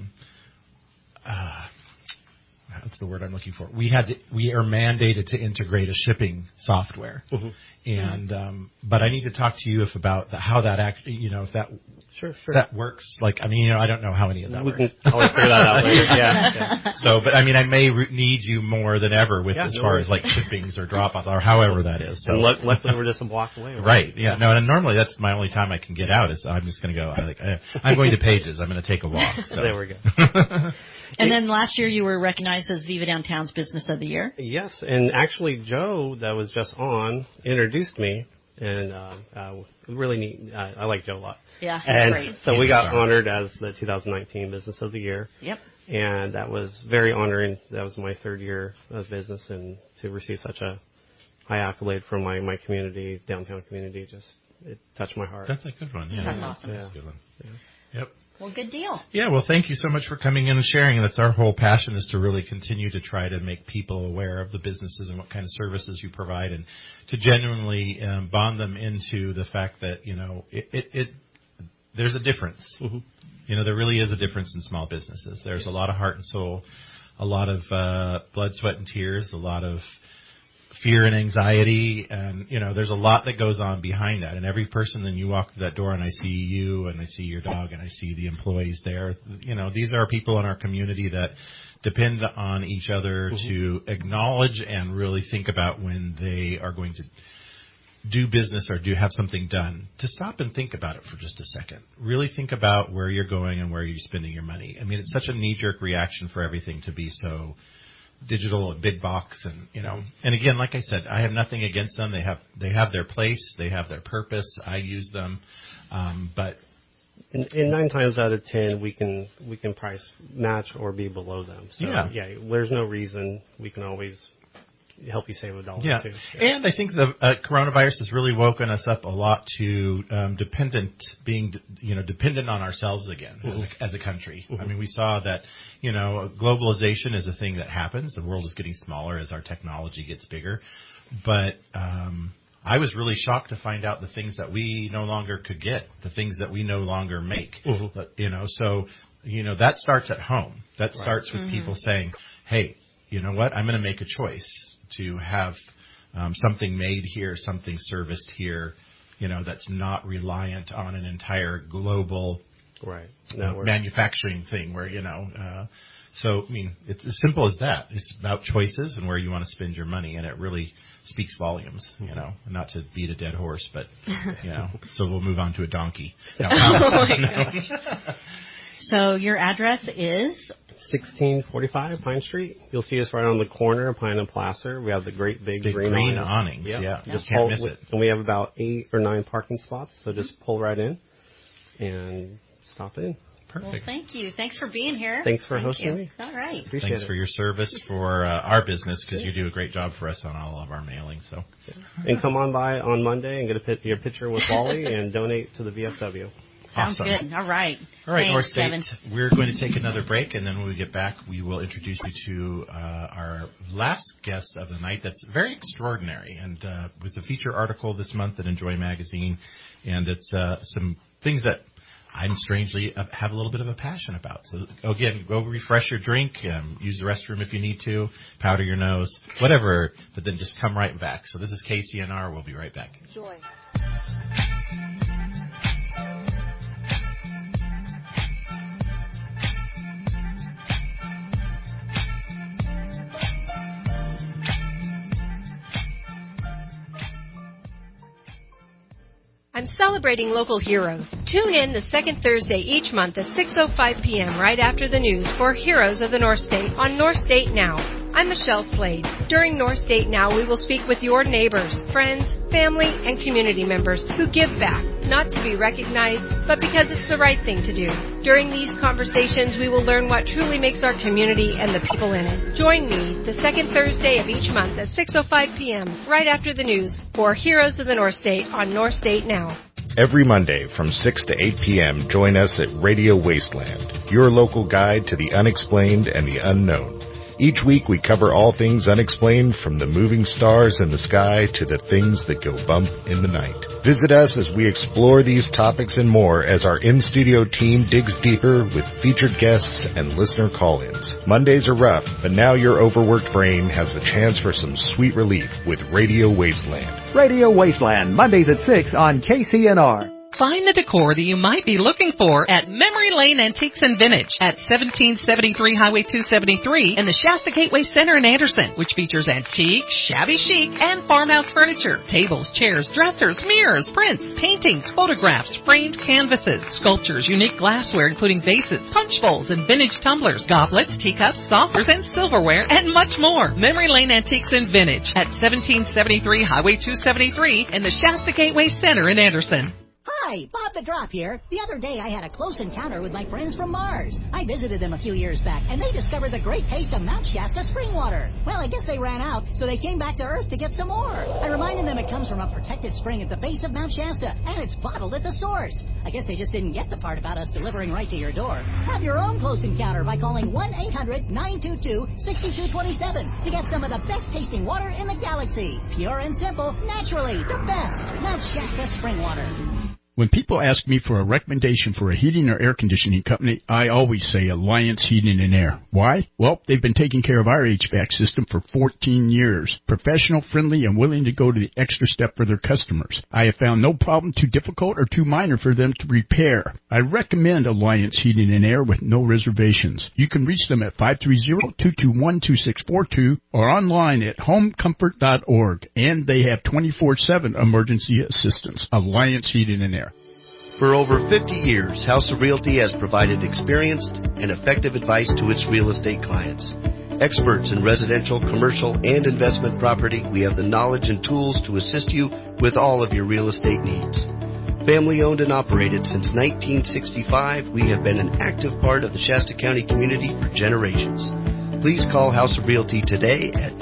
what's the word I'm looking for? We are mandated to integrate a shipping software, and but I need to talk to you about how that actually, if that that works. Like, I don't know how any of that works. We can always figure that out later. Yeah. So, but I may need you more than ever with as far as like shippings or drop-off or however that is. So and luckily we're just a block away. Right. Yeah. No. And normally that's my only time I can get out is I'm just going to go. I'm going to Pages. I'm going to take a walk. So. There we go. And then last year you were recognized as Viva Downtown's Business of the Year. Yes, and actually Joe, that was just on, introduced me, and really neat. I like Joe a lot. Yeah, and great. So we got honored as the 2019 Business of the Year. Yep. And that was very honoring. That was my 3rd year of business, and to receive such a high accolade from my community, downtown community, it touched my heart. That's a good one. Yeah. That's awesome. That's a good one. Yeah. Yep. Well, good deal. Yeah, well, thank you so much for coming in and sharing. That's our whole passion, is to really continue to try to make people aware of the businesses and what kind of services you provide, and to genuinely bond them into the fact that, there's a difference. There really is a difference in small businesses. There's a lot of heart and soul, a lot of blood, sweat, and tears, a lot of fear and anxiety, and there's a lot that goes on behind that. And every person, then you walk through that door and I see you and I see your dog and I see the employees there. These are people in our community that depend on each other to acknowledge and really think about when they are going to do business or have something done, to stop and think about it for just a second. Really think about where you're going and where you're spending your money. It's such a knee-jerk reaction for everything to be so digital and big box, and and again, like I said, I have nothing against them. They have their place, they have their purpose. I use them, but in 9 times out of 10, we can price match or be below them. So there's no reason. We can always help you save $1 or $2. Yeah. And I think the coronavirus has really woken us up a lot to being dependent on ourselves again as a country. I mean, we saw that globalization is a thing that happens. The world is getting smaller as our technology gets bigger, but I was really shocked to find out the things that we no longer could get, the things that we no longer make. So that starts at home. That starts with people saying, "Hey, you know what? I'm going to make a choice to have something made here, something serviced here, that's not reliant on an entire global manufacturing thing where, so, I mean, it's as simple as that. It's about choices and where you want to spend your money, and it really speaks volumes, not to beat a dead horse, but, so we'll move on to a donkey. So your address is? 1645 Pine Street. You'll see us right on the corner of Pine and Placer. We have the great big green awnings. Just can't miss it. And we have about 8 or 9 parking spots, so just pull right in and stop in. Perfect. Well, thank you. Thanks for being here. Thanink for hosting me. All right. Thanks for your service for our business, because you do a great job for us on all of our mailing. So, and come on by on Monday and get your picture with Wally and donate to the VFW. Sounds awesome. Good. All right. Thanks, North State. Kevin. We're going to take another break, and then when we get back, we will introduce you to our last guest of the night. That's very extraordinary, and it was a feature article this month in Enjoy Magazine, and it's some things that I'm strangely have a little bit of a passion about. So again, go refresh your drink, use the restroom if you need to, powder your nose, whatever, but then just come right back. So this is KCNR. We'll be right back. Enjoy. I'm celebrating local heroes. Tune in the second Thursday each month at 6:05 p.m. right after the news for Heroes of the North State on North State Now. I'm Michelle Slade. During North State Now, we will speak with your neighbors, friends, family, and community members who give back, not to be recognized, but because it's the right thing to do. During these conversations, we will learn what truly makes our community and the people in it. Join me the second Thursday of each month at 6:05 p.m. right after the news for Heroes of the North State on North State Now. Every Monday from 6 to 8 p.m., join us at Radio Wasteland, your local guide to the unexplained and the unknown. Each week we cover all things unexplained, from the moving stars in the sky to the things that go bump in the night. Visit us as we explore these topics and more as our in-studio team digs deeper with featured guests and listener call-ins. Mondays are rough, but now your overworked brain has the chance for some sweet relief with Radio Wasteland. Radio Wasteland, Mondays at 6 on KCNR. Find the decor that you might be looking for at Memory Lane Antiques and Vintage at 1773 Highway 273 in the Shasta Gateway Center in Anderson, which features antique, shabby chic, and farmhouse furniture, tables, chairs, dressers, mirrors, prints, paintings, photographs, framed canvases, sculptures, unique glassware including vases, punch bowls, and vintage tumblers, goblets, teacups, saucers, and silverware, and much more. Memory Lane Antiques and Vintage at 1773 Highway 273 in the Shasta Gateway Center in Anderson. Hi, Bob the Drop here. The other day I had a close encounter with my friends from Mars. I visited them a few years back, and they discovered the great taste of Mount Shasta spring water. Well, I guess they ran out, so they came back to Earth to get some more. I reminded them it comes from a protected spring at the base of Mount Shasta, and it's bottled at the source. I guess they just didn't get the part about us delivering right to your door. Have your own close encounter by calling 1-800-922-6227 to get some of the best tasting water in the galaxy. Pure and simple, naturally, the best. Mount Shasta spring water. When people ask me for a recommendation for a heating or air conditioning company, I always say Alliance Heating and Air. Why? Well, they've been taking care of our HVAC system for 14 years. Professional, friendly, and willing to go to the extra step for their customers. I have found no problem too difficult or too minor for them to repair. I recommend Alliance Heating and Air with no reservations. You can reach them at 530-221-2642 or online at homecomfort.org. And they have 24/7 emergency assistance. Alliance Heating and Air. For over 50 years, House of Realty has provided experienced and effective advice to its real estate clients. Experts in residential, commercial, and investment property, we have the knowledge and tools to assist you with all of your real estate needs. Family owned and operated since 1965, we have been an active part of the Shasta County community for generations. Please call House of Realty today at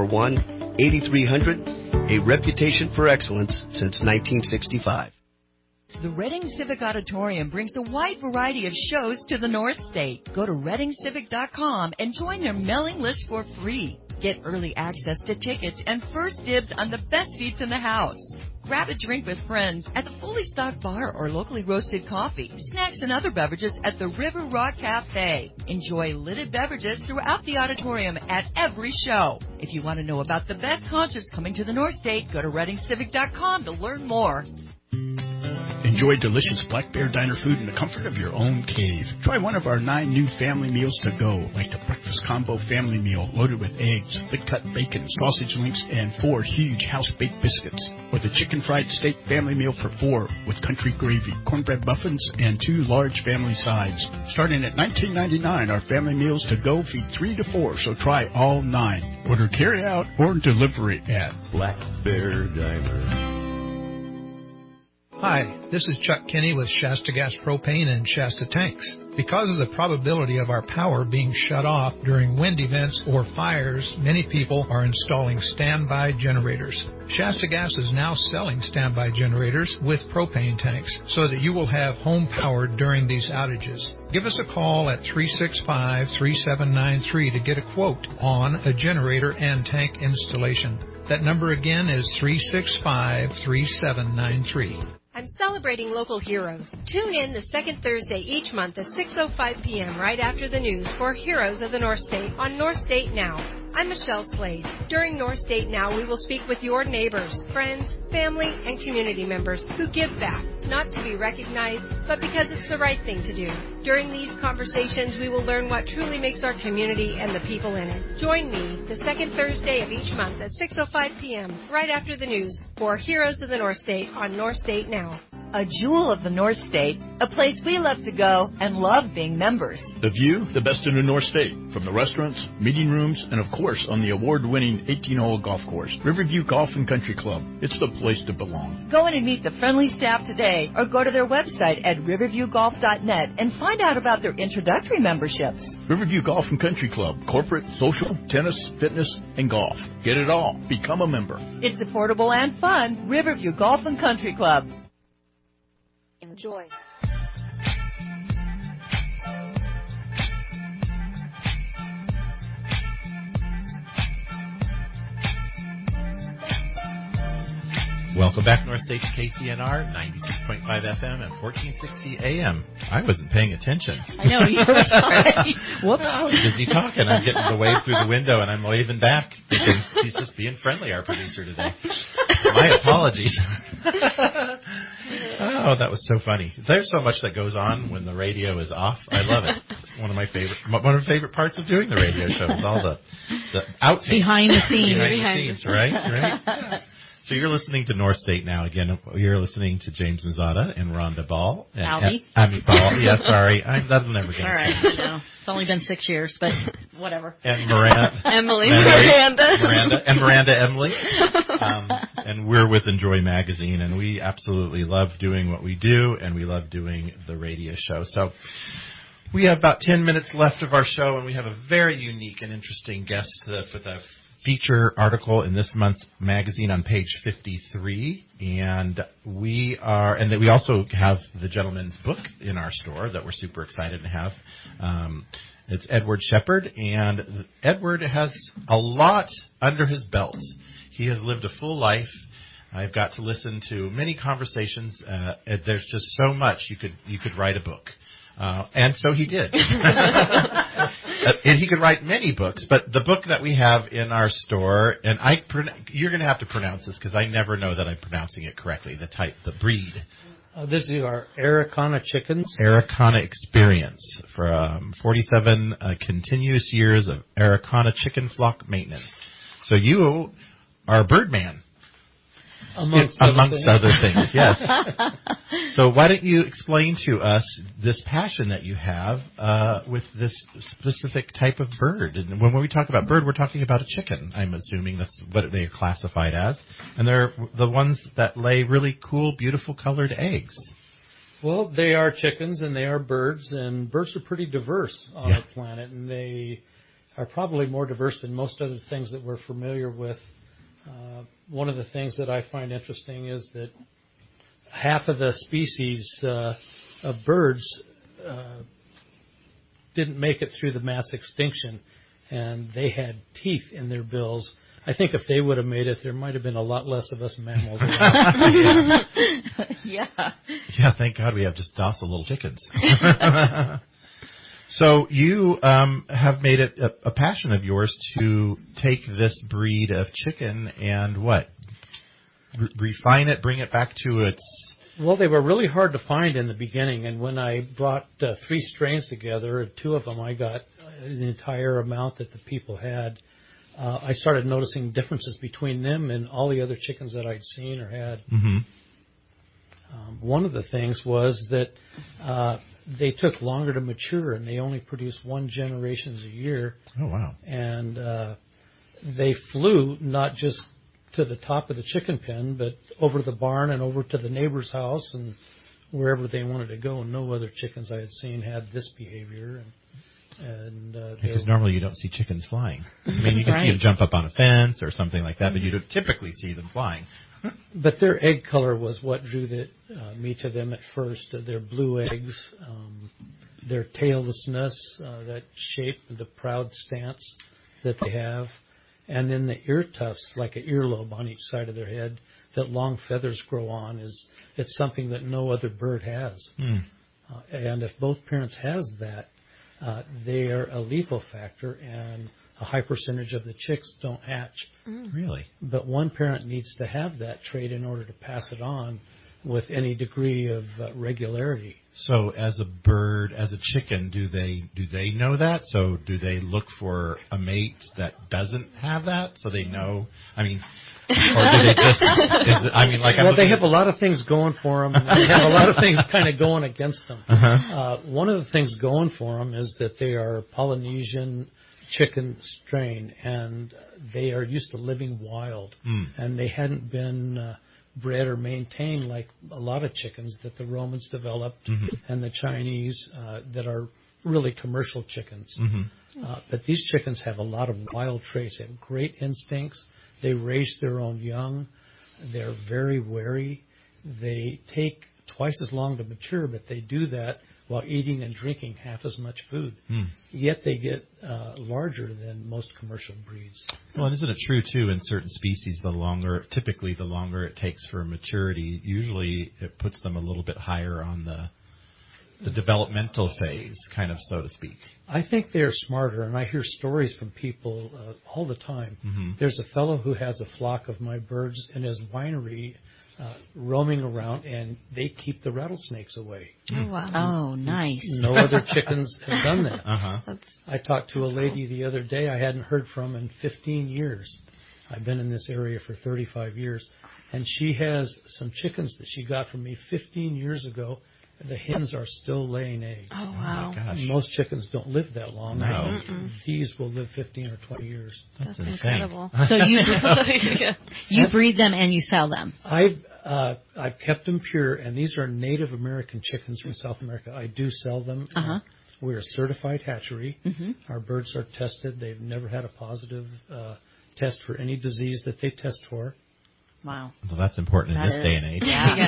241-8300, a reputation for excellence since 1965. The Reading Civic Auditorium brings a wide variety of shows to the North State. Go to ReadingCivic.com and join their mailing list for free. Get early access to tickets and first dibs on the best seats in the house. Grab a drink with friends at the fully stocked bar or locally roasted coffee, snacks, and other beverages at the River Rock Cafe. Enjoy lidded beverages throughout the auditorium at every show. If you want to know about the best concerts coming to the North State, go to ReadingCivic.com to learn more. Enjoy delicious Black Bear Diner food in the comfort of your own cave. Try one of our 9 new family meals to go, like the breakfast combo family meal loaded with eggs, thick-cut bacon, sausage links, and 4 huge house-baked biscuits. Or the chicken fried steak family meal for 4 with country gravy, cornbread muffins, and 2 large family sides. Starting at $19.99, our family meals to go feed 3 to 4, so try all 9. Order carry out or delivery at Black Bear Diner. Hi, this is Chuck Kinney with Shasta Gas Propane and Shasta Tanks. Because of the probability of our power being shut off during wind events or fires, many people are installing standby generators. Shasta Gas is now selling standby generators with propane tanks so that you will have home power during these outages. Give us a call at 365-3793 to get a quote on a generator and tank installation. That number again is 365-3793. I'm celebrating local heroes. Tune in the second Thursday each month at 6:05 p.m. right after the news for Heroes of the North State on North State Now. I'm Michelle Slade. During North State Now, we will speak with your neighbors, friends, family, and community members who give back, not to be recognized, but because it's the right thing to do. During these conversations, we will learn what truly makes our community and the people in it. Join me the second Thursday of each month at 6:05 p.m. right after the news for Heroes of the North State on North State Now. A jewel of the North State, a place we love to go and love being members. The view, the best in the North State, from the restaurants, meeting rooms, and of course on the award-winning 18-hole golf course, Riverview Golf and Country Club. It's the place to belong. Go in and meet the friendly staff today or go to their website at riverviewgolf.net and find out about their introductory memberships. Riverview Golf and Country Club, corporate, social, tennis, fitness, and golf. Get it all. Become a member. It's affordable and fun. Riverview Golf and Country Club. Enjoy. Welcome back, North State to KCNR, 96.5 FM and 1460 AM. I wasn't paying attention. I know, you were sorry. Whoops. I was busy talking. I'm getting the wave through the window, and I'm waving back, thinking he's just being friendly, our producer today. My apologies. Oh, that was so funny. There's so much that goes on when the radio is off. I love it. It's one of the favorite parts of doing the radio show is all the outtakes. Behind the scenes. Behind the scenes, right? So you're listening to North State Now. Again, you're listening to James Mazzata and Rhonda Ball. Albie. Ball. Yeah, sorry. That'll never get all right. changed. No, it's only been 6 years, but whatever. And Miranda. Miranda Emily. And we're with Enjoy Magazine, and we absolutely love doing what we do, and we love doing the radio show. So we have about 10 minutes left of our show, and we have a very unique and interesting guest with a feature article in this month's magazine on page 53, and we also have the gentleman's book in our store that we're super excited to have. It's Edward Shepard, and Edward has a lot under his belt. He has lived a full life. I've got to listen to many conversations. There's just so much you could write a book. And so he did. And he could write many books, but the book that we have in our store, and you're going to have to pronounce this because I never know that I'm pronouncing it correctly, the breed. This is our Araucana chickens. Araucana experience for 47 continuous years of Araucana chicken flock maintenance. So you are a bird man. Amongst other things, yes. So why don't you explain to us this passion that you have with this specific type of bird? And when we talk about bird, we're talking about a chicken. I'm assuming that's what they are classified as. And they're the ones that lay really cool, beautiful colored eggs. Well, they are chickens and they are birds, and birds are pretty diverse on the planet, and they are probably more diverse than most other things that we're familiar with. One of the things that I find interesting is that half of the species of birds didn't make it through the mass extinction, and they had teeth in their bills. I think if they would have made it, there might have been a lot less of us mammals around. Yeah, thank God we have just docile little chickens. So you have made it a passion of yours to take this breed of chicken and what? Refine it, bring it back to its... Well, they were really hard to find in the beginning, and when I brought 3 strains together, 2 of them I got the entire amount that the people had. I started noticing differences between them and all the other chickens that I'd seen or had. Mm-hmm. One of the things was that they took longer to mature, and they only produced 1 generation a year. Oh, wow. And they flew not just to the top of the chicken pen, but over the barn and over to the neighbor's house and wherever they wanted to go. And no other chickens I had seen had this behavior. Because normally you don't see chickens flying. I mean, you can see them jump up on a fence or something like that, but you don't typically see them flying. But their egg color was what drew me to them at first. Their blue eggs, their taillessness, that shape, the proud stance that they have, and then the ear tufts, like an earlobe on each side of their head, that long feathers grow on. It's something that no other bird has. And if both parents has that, they are a lethal factor, and a high percentage of the chicks don't hatch. Really? But one parent needs to have that trait in order to pass it on with any degree of regularity. So as a bird, as a chicken, do they know that? So do they look for a mate that doesn't have that so they know? I mean, or do they just... they have a lot of things going for them. And they have a lot of things kind of going against them. One of the things going for them is that they are Polynesian chicken strain, and they are used to living wild, and they hadn't been bred or maintained like a lot of chickens that the Romans developed and the Chinese that are really commercial chickens. But these chickens have a lot of wild traits. They have great instincts. They raise their own young. They're very wary. They take twice as long to mature, but they do that while eating and drinking half as much food. Yet they get larger than most commercial breeds. Well, isn't it true, too, in certain species, typically the longer it takes for maturity, usually it puts them a little bit higher on the developmental phase, kind of, so to speak. I think they're smarter, and I hear stories from people all the time. There's a fellow who has a flock of my birds in his winery roaming around, and they keep the rattlesnakes away. Oh, wow. Oh, nice. No other chickens have done that. I talked to a lady the other day I hadn't heard from in 15 years. I've been in this area for 35 years, and she has some chickens that she got from me 15 years ago. The hens are still laying eggs. Oh, wow. Oh, my gosh. Most chickens don't live that long. No. These will live 15 or 20 years. That's incredible. So you breed them and you sell them? I've kept them pure, and these are Native American chickens from South America. I do sell them. We're a certified hatchery. Our birds are tested. They've never had a positive test for any disease that they test for. Wow. Well, that's important in this day and age.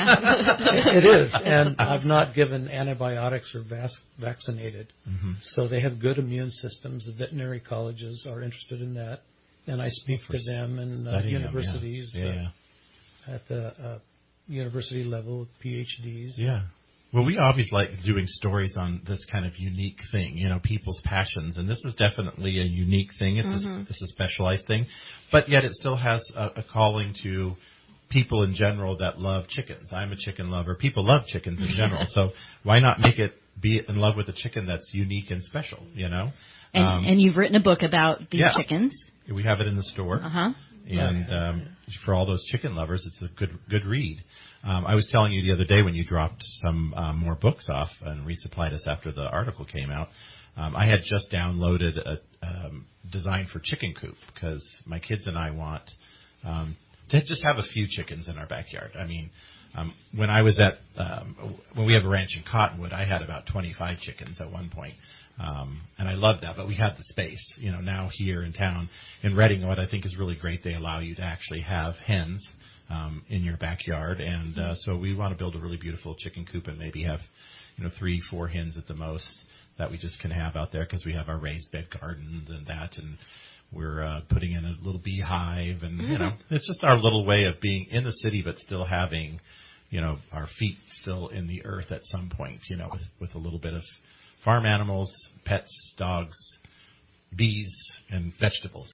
It is. And I've not given antibiotics or vaccinated. So they have good immune systems. The veterinary colleges are interested in that. And I speak to them in universities at the university level, PhDs. Yeah. Well, we always like doing stories on this kind of unique thing, people's passions. And this is definitely a unique thing. It's a specialized thing. But yet it still has a calling to people in general that love chickens. I'm a chicken lover. People love chickens in general. So why not make it be in love with a chicken that's unique and special, And you've written a book about these chickens. We have it in the store. And for all those chicken lovers, it's a good read. I was telling you the other day when you dropped some more books off and resupplied us after the article came out, I had just downloaded a design for chicken coop because my kids and I want to just have a few chickens in our backyard. I mean, when I was when we have a ranch in Cottonwood, I had about 25 chickens at one point. And I loved that, but we had the space. Now here in town, in Reading, what I think is really great, they allow you to actually have hens in your backyard. And so we want to build a really beautiful chicken coop and maybe have 3-4 hens at the most that we just can have out there because we have our raised bed gardens and that, and we're putting in a little beehive, and it's just our little way of being in the city but still having our feet still in the earth at some point, with a little bit of farm animals, pets, dogs, bees, and vegetables.